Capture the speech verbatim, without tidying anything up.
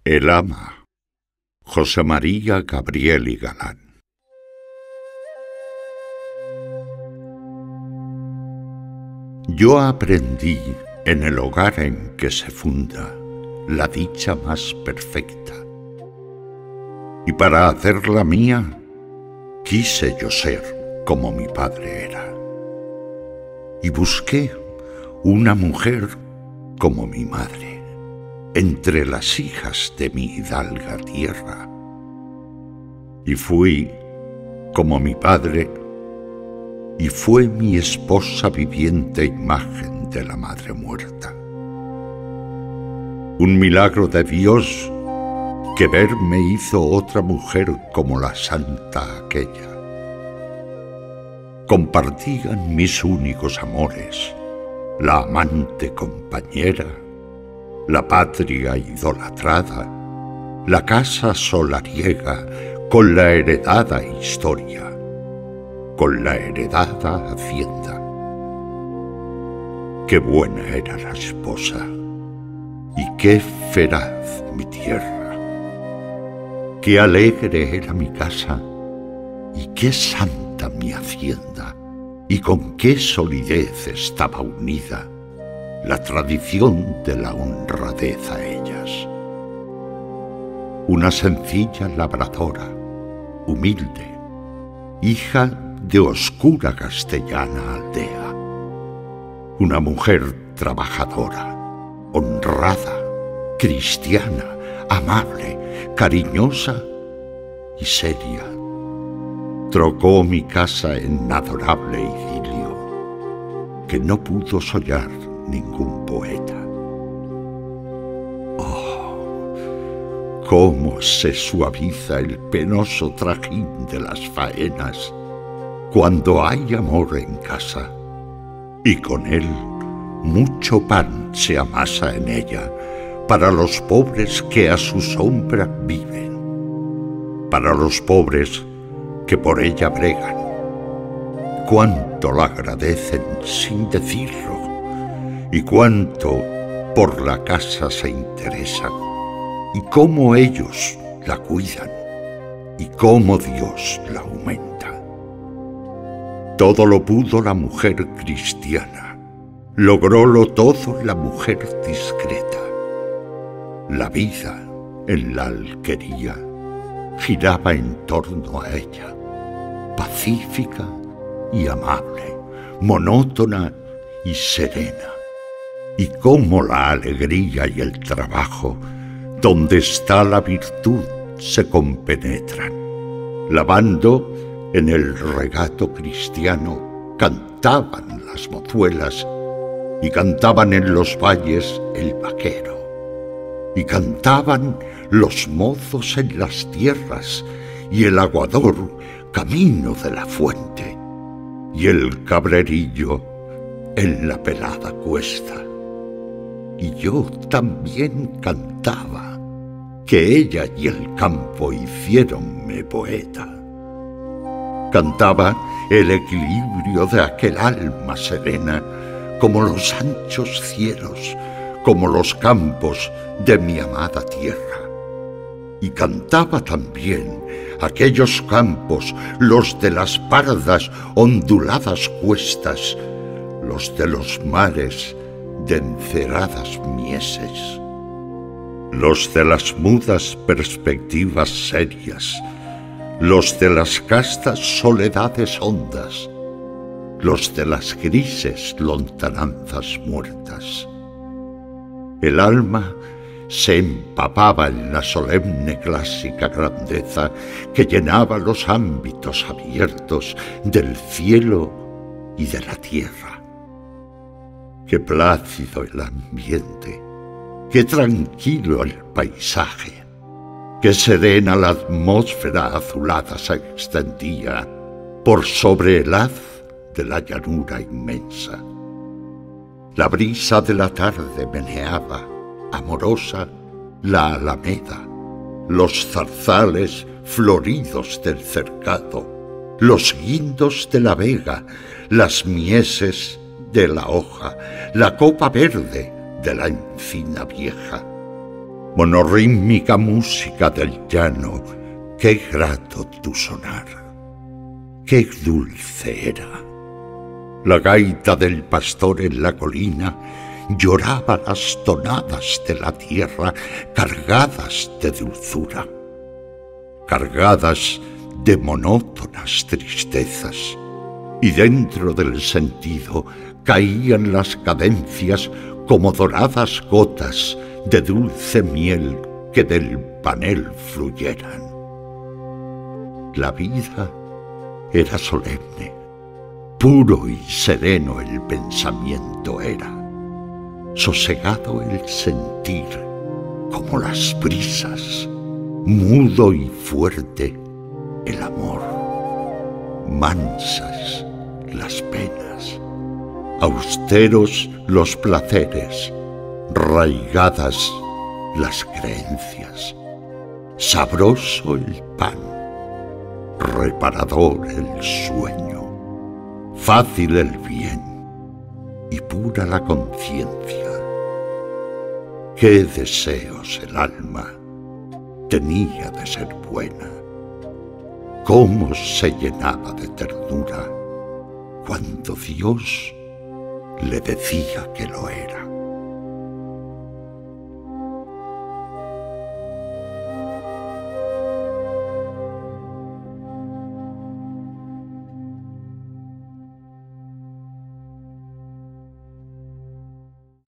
El ama, José María Gabriel y Galán. Yo aprendí en el hogar en que se funda la dicha más perfecta, y para hacerla mía quise yo ser como mi padre era, y busqué una mujer como mi madre entre las hijas de mi hidalga tierra, y fui como mi padre, y fue mi esposa viviente imagen de la madre muerta. Un milagro de Dios que verme hizo otra mujer como la santa aquella. Compartían mis únicos amores, la amante compañera, la patria idolatrada, la casa solariega con la heredada historia, con la heredada hacienda. Qué buena era la esposa y qué feraz mi tierra, qué alegre era mi casa y qué santa mi hacienda, y con qué solidez estaba unida la tradición de la honradez a ellas. Una sencilla labradora, humilde, hija de oscura castellana aldea. Una mujer trabajadora, honrada, cristiana, amable, cariñosa y seria. Trocó mi casa en adorable idilio que no pudo soñar ningún poeta. Oh, cómo se suaviza el penoso trajín de las faenas cuando hay amor en casa, y con él mucho pan se amasa en ella para los pobres que a su sombra viven, para los pobres que por ella bregan. Cuánto la agradecen sin decirlo, y cuánto por la casa se interesan, y cómo ellos la cuidan, y cómo Dios la aumenta. Todo lo pudo la mujer cristiana, logrólo todo la mujer discreta. La vida en la alquería giraba en torno a ella, pacífica y amable, monótona y serena. Y cómo la alegría y el trabajo, donde está la virtud, se compenetran. Lavando en el regato cristiano cantaban las mozuelas, y cantaban en los valles el vaquero, y cantaban los mozos en las tierras, y el aguador camino de la fuente, y el cabrerillo en la pelada cuesta. Y yo también cantaba, que ella y el campo hicieronme poeta. Cantaba el equilibrio de aquel alma serena, como los anchos cielos, como los campos de mi amada tierra. Y cantaba también aquellos campos, los de las pardas onduladas cuestas, los de los mares de enceradas mieses, los de las mudas perspectivas serias, los de las castas soledades hondas, los de las grises lontananzas muertas. El alma se empapaba en la solemne clásica grandeza que llenaba los ámbitos abiertos del cielo y de la tierra. Qué plácido el ambiente, qué tranquilo el paisaje, qué serena la atmósfera azulada se extendía por sobre el haz de la llanura inmensa. La brisa de la tarde meneaba, amorosa, la alameda, los zarzales floridos del cercado, los guindos de la vega, las mieses de la hoja, la copa verde de la encina vieja. monorrítmica música del llano, qué grato tu sonar, qué dulce era. La gaita del pastor en la colina lloraba las tonadas de la tierra cargadas de dulzura, cargadas de monótonas tristezas, y dentro del sentido caían las cadencias como doradas gotas de dulce miel que del panel fluyeran. La vida era solemne, puro y sereno el pensamiento era, sosegado el sentir como las brisas, mudo y fuerte el amor, mansas las penas, austeros los placeres, raigadas las creencias, sabroso el pan, reparador el sueño, fácil el bien y pura la conciencia. Qué deseos el alma tenía de ser buena, cómo se llenaba de ternura cuando Dios le decía que lo era.